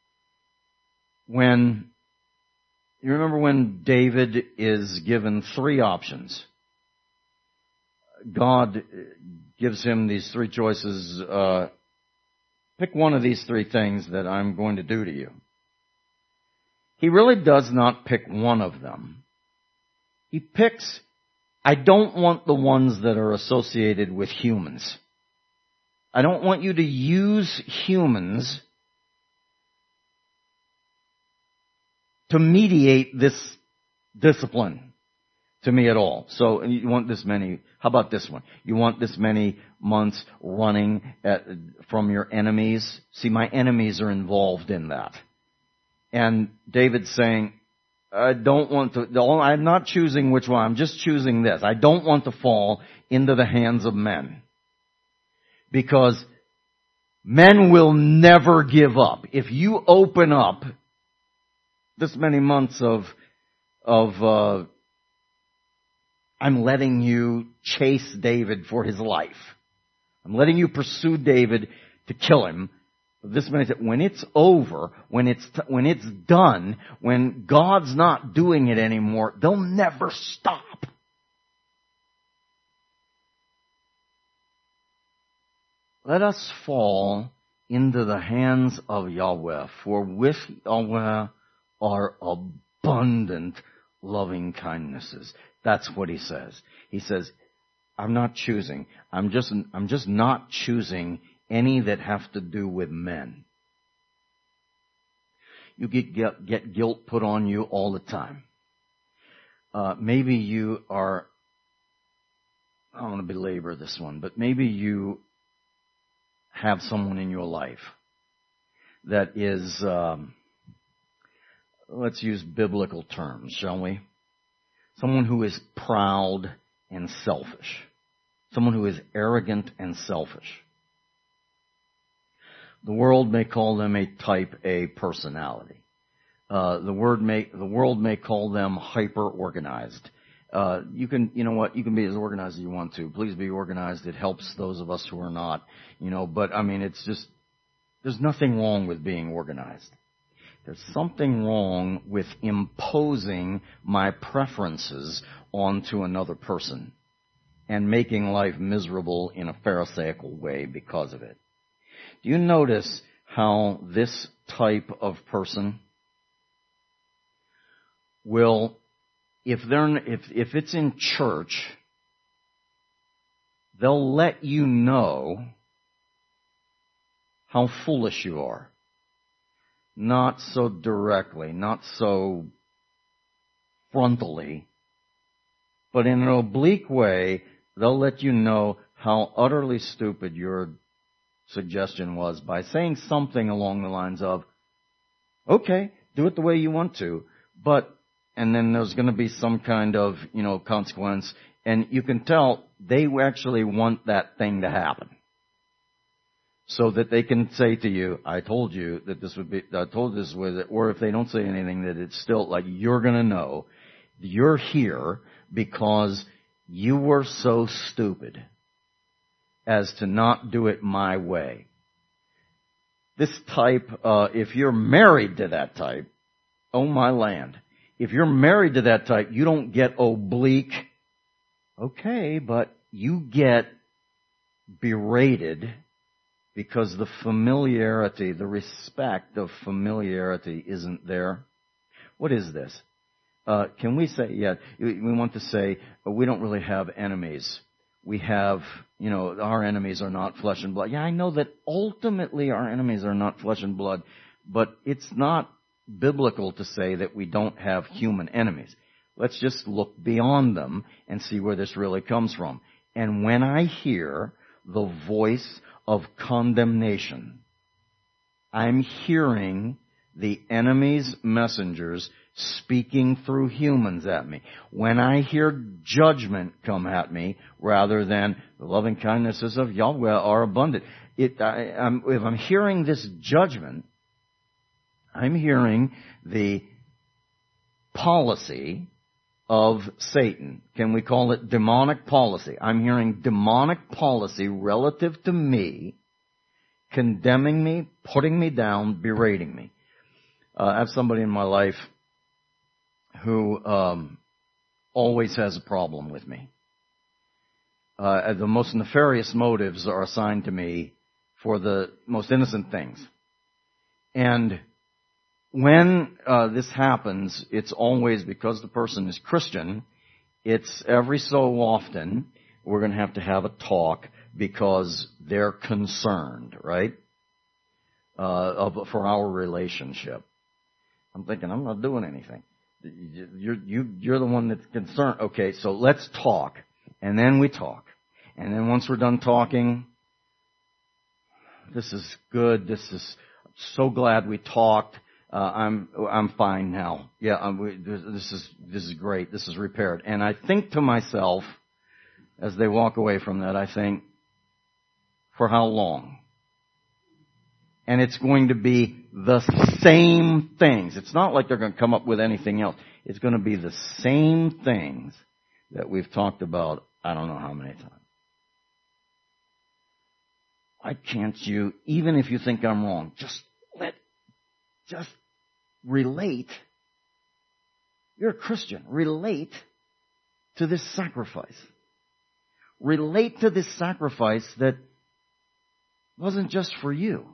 You remember when David is given 3 options. God gives him these 3 choices. Pick one of these 3 things that I'm going to do to you. He really does not pick one of them. He picks, I don't want the ones that are associated with humans. I don't want you to use humans to mediate this discipline to me at all. So you want this many, how about this one? You want this many months running from your enemies? See, my enemies are involved in that. And David's saying, I'm not choosing which one, I'm just choosing this. I don't want to fall into the hands of men. Because men will never give up. If you open up this many months of I'm letting you chase David for his life. I'm letting you pursue David to kill him. This means that when it's over, when it's done, when God's not doing it anymore, they'll never stop. Let us fall into the hands of Yahweh, for with Yahweh are abundant loving kindnesses. That's what he says. He says, I'm not choosing. I'm just not choosing any that have to do with men. You get guilt put on you all the time. Maybe you are, I don't want to belabor this one, but maybe you have someone in your life that is, let's use biblical terms, shall we? Someone who is proud and selfish. Someone who is arrogant and selfish. The world may call them a type A personality. The world may call them hyper organized. You can be as organized as you want to. Please be organized. It helps those of us who are not, but I mean, there's nothing wrong with being organized. There's something wrong with imposing my preferences onto another person and making life miserable in a pharisaical way because of it. Do you notice how this type of person will, if it's in church, they'll let you know how foolish you are. Not so directly, not so frontally, but in an oblique way, they'll let you know how utterly stupid your suggestion was by saying something along the lines of, okay, do it the way you want to, and then there's going to be some kind of, consequence And you can tell they actually want that thing to happen. So that they can say to you, I told you that this would be, I told this with it, or if they don't say anything, that it's still like you're gonna know you're here because you were so stupid as to not do it my way. This type, if you're married to that type, oh my land. If you're married to that type, you don't get oblique, okay, but you get berated because the familiarity, the respect of familiarity isn't there. What is this? Can we say, yeah, we want to say, we don't really have enemies. We have, our enemies are not flesh and blood. Yeah, I know that ultimately our enemies are not flesh and blood, but it's not biblical to say that we don't have human enemies. Let's just look beyond them and see where this really comes from. And when I hear the voice of condemnation, I'm hearing the enemy's messengers speaking through humans at me. When I hear judgment come at me, rather than the loving kindnesses of Yahweh are abundant. If I'm hearing this judgment, I'm hearing the policy of Satan. Can we call it demonic policy? I'm hearing demonic policy relative to me, condemning me, putting me down, berating me. I have somebody in my life who always has a problem with me. The most nefarious motives are assigned to me for the most innocent things. And when this happens, it's always because the person is Christian. It's every so often we're going to have a talk because they're concerned, right? For our relationship. I'm thinking, I'm not doing anything. You're the one that's concerned. Okay, so let's talk. And then we talk. And then once we're done talking, this is good. This is so glad we talked. I'm fine now. Yeah, this is great. This is repaired. And I think to myself, as they walk away from that, I think, for how long? And it's going to be the same things. It's not like they're going to come up with anything else. It's going to be the same things that we've talked about I don't know how many times. Why can't you, even if you think I'm wrong, just relate. You're a Christian. Relate to this sacrifice. Relate to this sacrifice that wasn't just for you.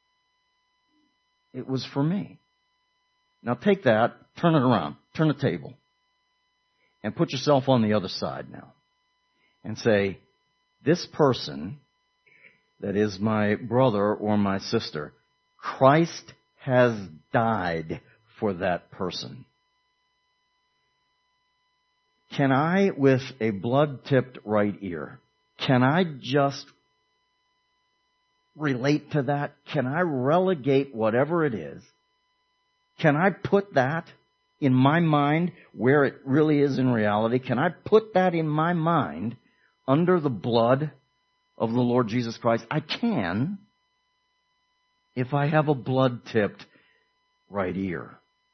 It was for me. Now take that, turn it around, turn the table, and put yourself on the other side now. And say, this person that is my brother or my sister, Christ has died for that person. Can I, with a blood-tipped right ear, can I just relate to that? Can I relegate whatever it is? Can I put that in my mind where it really is in reality? Can I put that in my mind under the blood of the Lord Jesus Christ? I can if I have a blood-tipped right ear.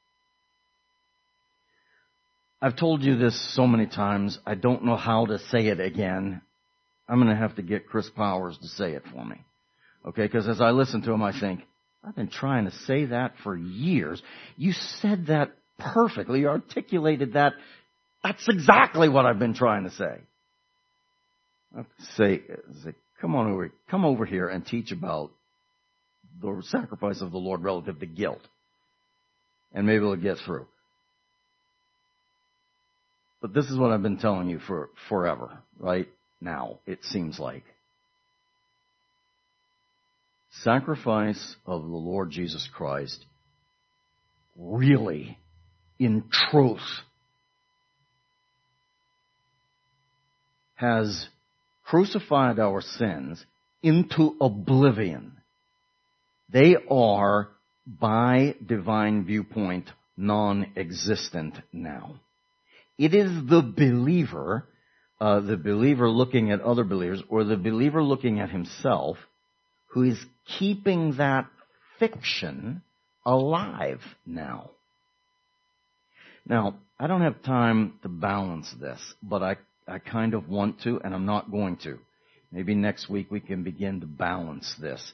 I've told you this so many times, I don't know how to say it again. I'm going to have to get Chris Powers to say it for me. Okay, because as I listen to him, I think, I've been trying to say that for years. You said that perfectly. You articulated that. That's exactly what I've been trying to say. Say, come over here and teach about the sacrifice of the Lord relative to guilt. And maybe we'll get through. But this is what I've been telling you for forever, right now, it seems like. Sacrifice of the Lord Jesus Christ really, in truth, has crucified our sins into oblivion. They are, by divine viewpoint, non-existent now. It is the believer the believer looking at other believers, or the believer looking at himself, who is keeping that fiction alive now. Now, I don't have time to balance this, but I kind of want to, and I'm not going to. Maybe next week we can begin to balance this.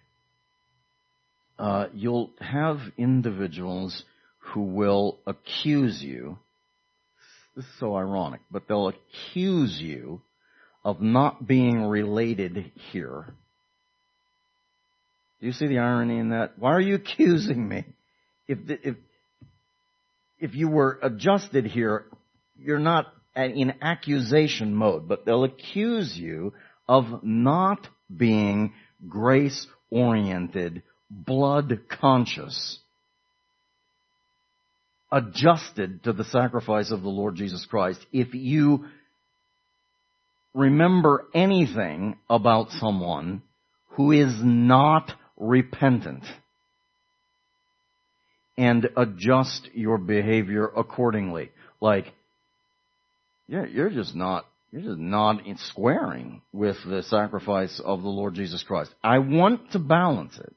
You'll have individuals who will accuse you. This is so ironic, but they'll accuse you of not being related here. Do you see the irony in that? Why are you accusing me? If you were adjusted here, you're not in accusation mode, but they'll accuse you of not being grace-oriented, blood-conscious, adjusted to the sacrifice of the Lord Jesus Christ. If you remember anything about someone who is not repentant, and adjust your behavior accordingly. Like, you're just not squaring with the sacrifice of the Lord Jesus Christ. I want to balance it.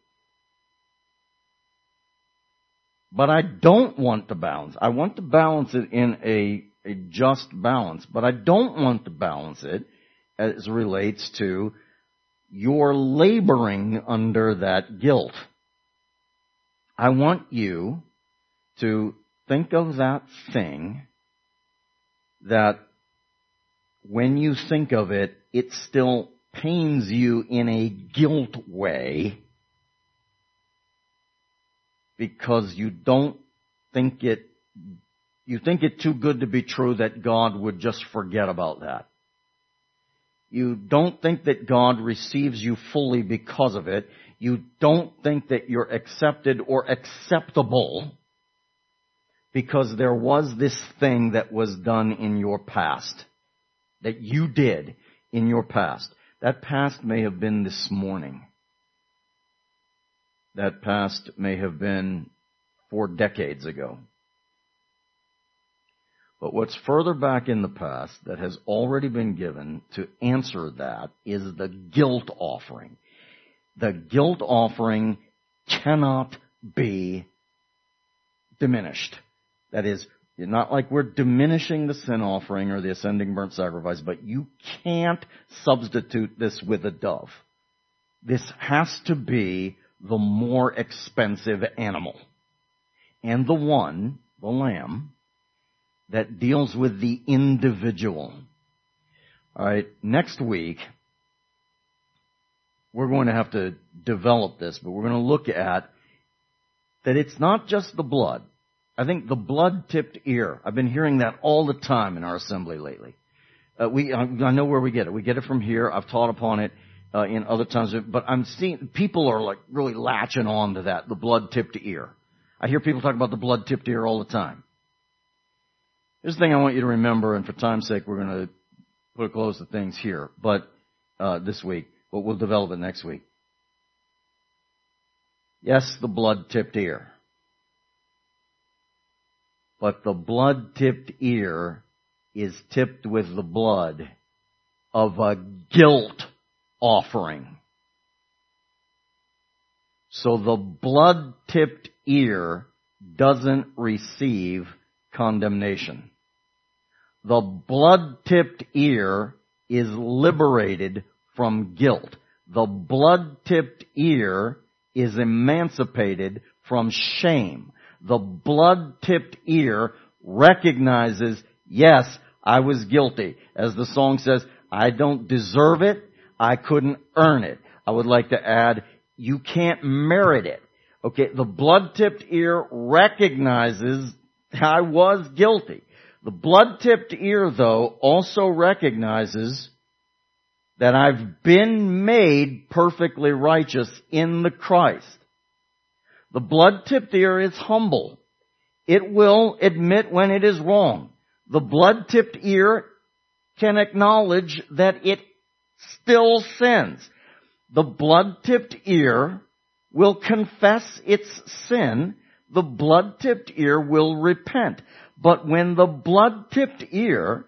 But I don't want to balance. I want to balance it in a just balance, but I don't want to balance it as it relates to your laboring under that guilt. I want you to think of that thing that when you think of it, it still pains you in a guilt way because you think it too good to be true that God would just forget about that. You don't think that God receives you fully because of it. You don't think that you're accepted or acceptable because there was this thing that was done in your past, that you did in your past. That past may have been this morning. That past may have been 4 decades ago. But what's further back in the past that has already been given to answer that is the guilt offering. The guilt offering cannot be diminished. That is, not like we're diminishing the sin offering or the ascending burnt sacrifice, but you can't substitute this with a dove. This has to be the more expensive animal. And the one, the lamb, that deals with the individual. All right, next week, we're going to have to develop this, but we're going to look at that it's not just the blood. I think the blood-tipped ear, I've been hearing that all the time in our assembly lately. I know where we get it. We get it from here. I've taught upon it in other times, but I'm seeing people are like really latching on to that, the blood-tipped ear. I hear people talk about the blood-tipped ear all the time. Here's the thing I want you to remember, and for time's sake, we're going to put a close to things here, but this week, but we'll develop it next week. Yes, the blood-tipped ear. But the blood-tipped ear is tipped with the blood of a guilt offering. So the blood-tipped ear doesn't receive condemnation. The blood-tipped ear is liberated from guilt. The blood-tipped ear is emancipated from shame. The blood-tipped ear recognizes, yes, I was guilty. As the song says, I don't deserve it. I couldn't earn it. I would like to add, you can't merit it. Okay, the blood-tipped ear recognizes I was guilty. The blood-tipped ear, though, also recognizes that I've been made perfectly righteous in the Christ. The blood-tipped ear is humble. It will admit when it is wrong. The blood-tipped ear can acknowledge that it still sins. The blood-tipped ear will confess its sin. The blood-tipped ear will repent. But when the blood-tipped ear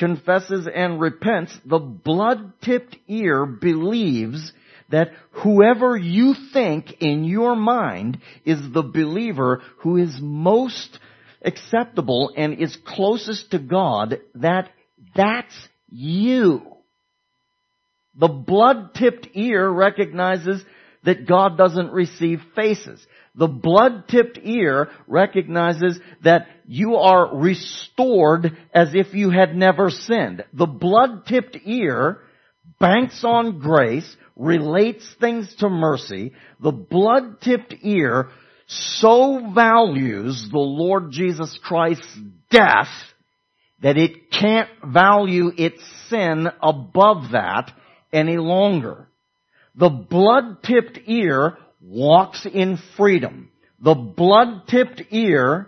confesses and repents, the blood-tipped ear believes that whoever you think in your mind is the believer who is most acceptable and is closest to God, that's you. The blood-tipped ear recognizes that God doesn't receive faces. The blood-tipped ear recognizes that you are restored as if you had never sinned. The blood-tipped ear banks on grace, relates things to mercy. The blood-tipped ear so values the Lord Jesus Christ's death that it can't value its sin above that any longer. The blood-tipped ear walks in freedom. The blood-tipped ear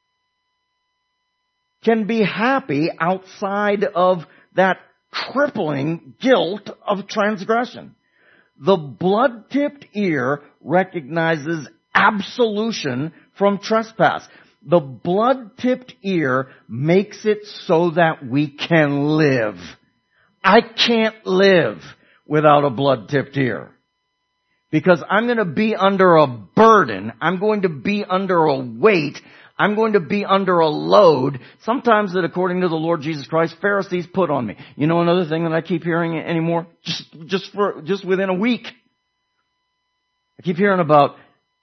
can be happy outside of that crippling guilt of transgression. The blood-tipped ear recognizes absolution from trespass. The blood-tipped ear makes it so that we can live. I can't live without a blood-tipped ear. Because I'm going to be under a burden. I'm going to be under a weight. I'm going to be under a load. Sometimes that, according to the Lord Jesus Christ, Pharisees put on me. You know another thing that I keep hearing anymore? Just within a week. I keep hearing about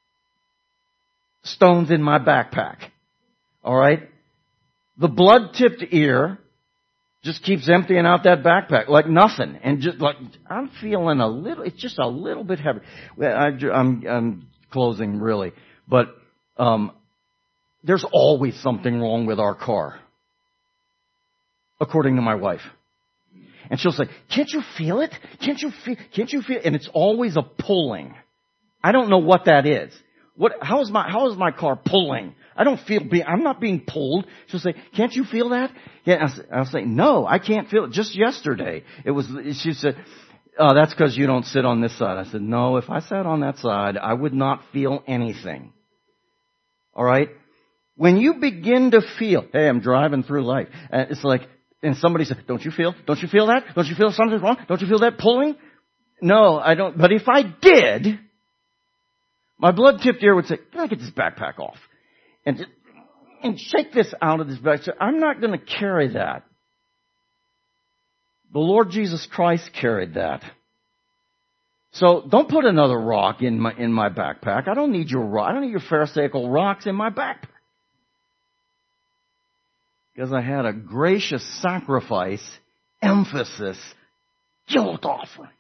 stones in my backpack. Alright? The blood-tipped ear just keeps emptying out that backpack like nothing. And just like, I'm feeling it's just a little bit heavy. I'm closing really. But, there's always something wrong with our car. According to my wife. And she'll say, can't you feel it? Can't you feel? And it's always a pulling. I don't know what that is. How is my car pulling? I'm not being pulled. She'll say, can't you feel that? Yeah, I'll say, no, I can't feel it. Just yesterday, she said, oh, that's because you don't sit on this side. I said, no, if I sat on that side, I would not feel anything. Alright? When you begin to feel, hey, I'm driving through life. It's like, and somebody said, don't you feel that? Don't you feel something's wrong? Don't you feel that pulling? No, I don't. But if I did, my blood-tipped ear would say, can I get this backpack off? And shake this out of this bag. So I'm not going to carry that. The Lord Jesus Christ carried that. So don't put another rock in my backpack. I don't need your rock. I don't need your pharisaical rocks in my backpack. Because I had a gracious sacrifice, emphasis, guilt offering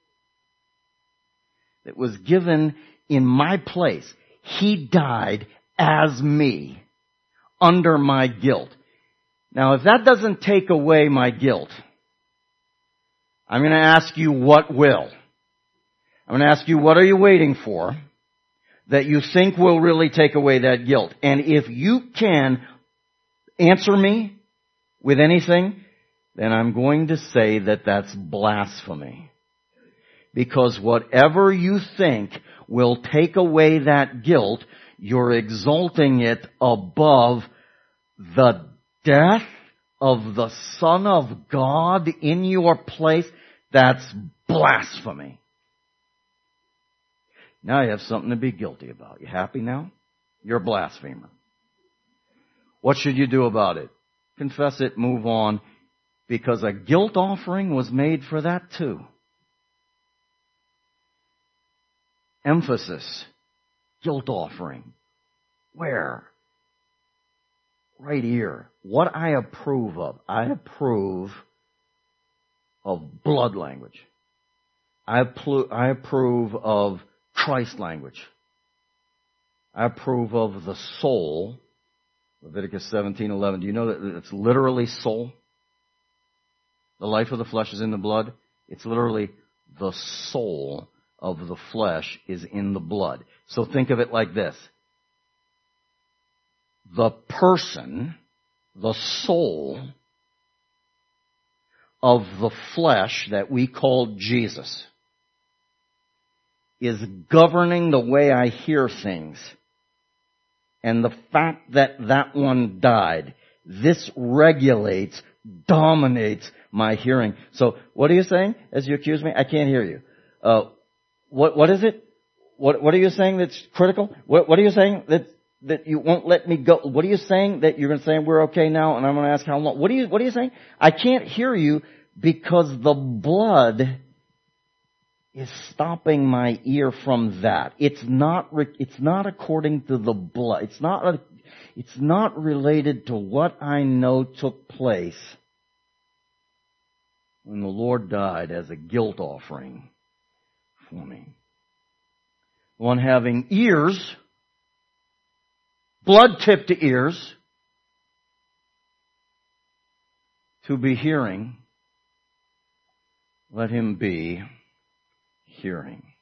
that was given in my place. He died as me, under my guilt. Now, if that doesn't take away my guilt, I'm going to ask you what will. I'm going to ask you, what are you waiting for that you think will really take away that guilt? And if you can answer me with anything, then I'm going to say that that's blasphemy. Because whatever you think will take away that guilt, you're exalting it above the death of the Son of God in your place. That's blasphemy. Now you have something to be guilty about. You happy now? You're a blasphemer. What should you do about it? Confess it, move on, because a guilt offering was made for that too. Emphasis. Guilt offering. Where? Right here. What I approve of. I approve of blood language. I approve of Christ language. I approve of the soul. Leviticus 17:11. Do you know that it's literally soul? The life of the flesh is in the blood. It's literally the soul of the flesh is in the blood. So think of it like this. The person, the soul of the flesh that we call Jesus is governing the way I hear things. And the fact that that one died, this regulates dominates my hearing. So what are you saying as you accuse me? I can't hear you. What is it? What are you saying that's critical? What are you saying that you won't let me go? What are you saying that you're going to say we're okay now and I'm going to ask how long? What are you saying? I can't hear you because the blood is stopping my ear from that. It's not according to the blood. It's not related to what I know took place when the Lord died as a guilt offering for me. One having ears, blood-tipped ears, to be hearing, let him be hearing.